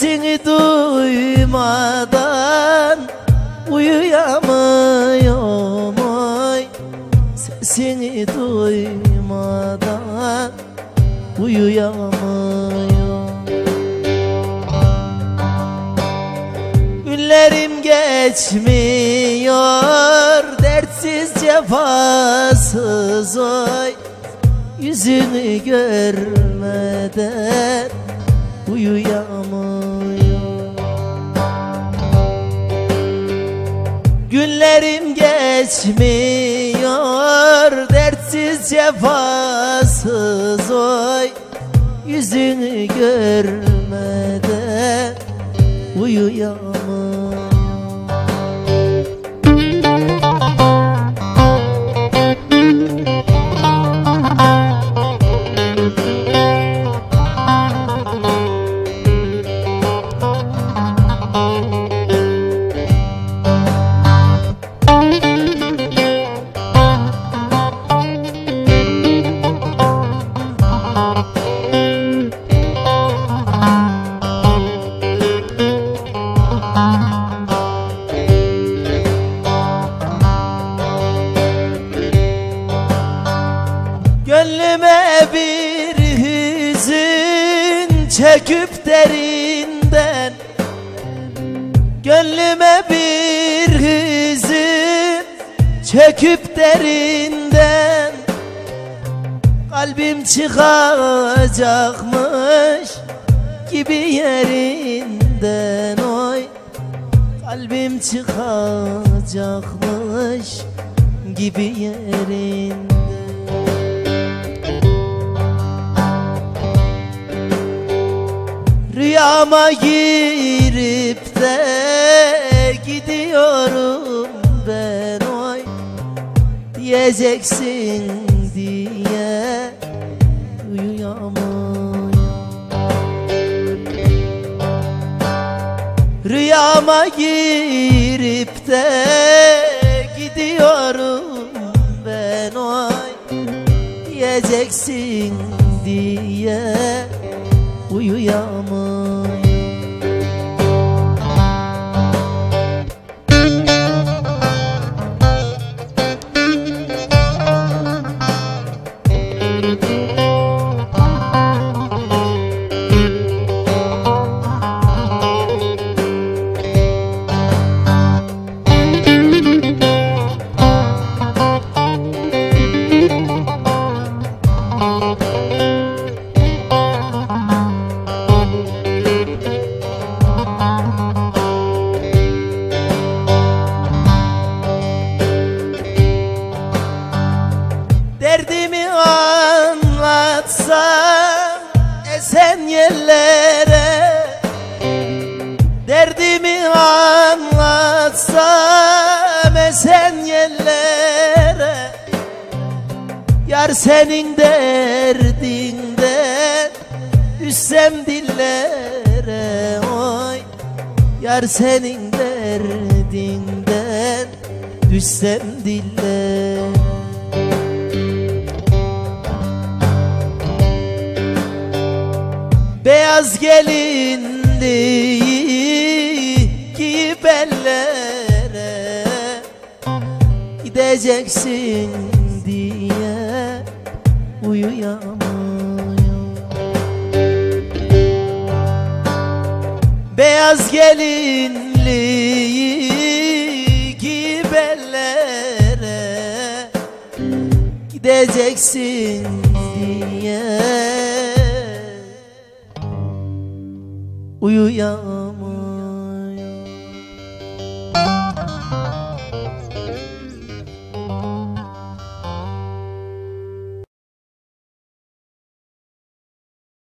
Sesini duymadan uyuyamıyorum oy. Sesini duymadan uyuyamıyorum. Günlerim geçmiyor dertsiz cefasız oy. Yüzünü görmeden uyuyamıyorum. Günlerim geçmiyor dertsiz cefasız oy. Yüzünü görmeden uyuyamıyorum. Gönlüme bir hüzün çekip derinden, gönlüme bir hüzün çekip derinden, kalbim çıkacakmış gibi yerinden oy. Kalbim çıkacakmış gibi yerinden. Rüyama girip de gidiyorum ben oy. Diyeceksin diye uyuyamıyorum. Rüyama girip de gidiyorum ben oy. Diyeceksin diye uyuyamıyorum. Derdimi anlatsam esen yerlere, derdimi anlatsam esen yerlere, yar senin derdinden düşsem dillere oy. Yar senin derdinden düşsem dillere. Beyaz gelinliği giyip ellere, gideceksin diye uyuyamıyorum. Beyaz gelinliği giyip ellere, gideceksin diye uyuyamıyorum.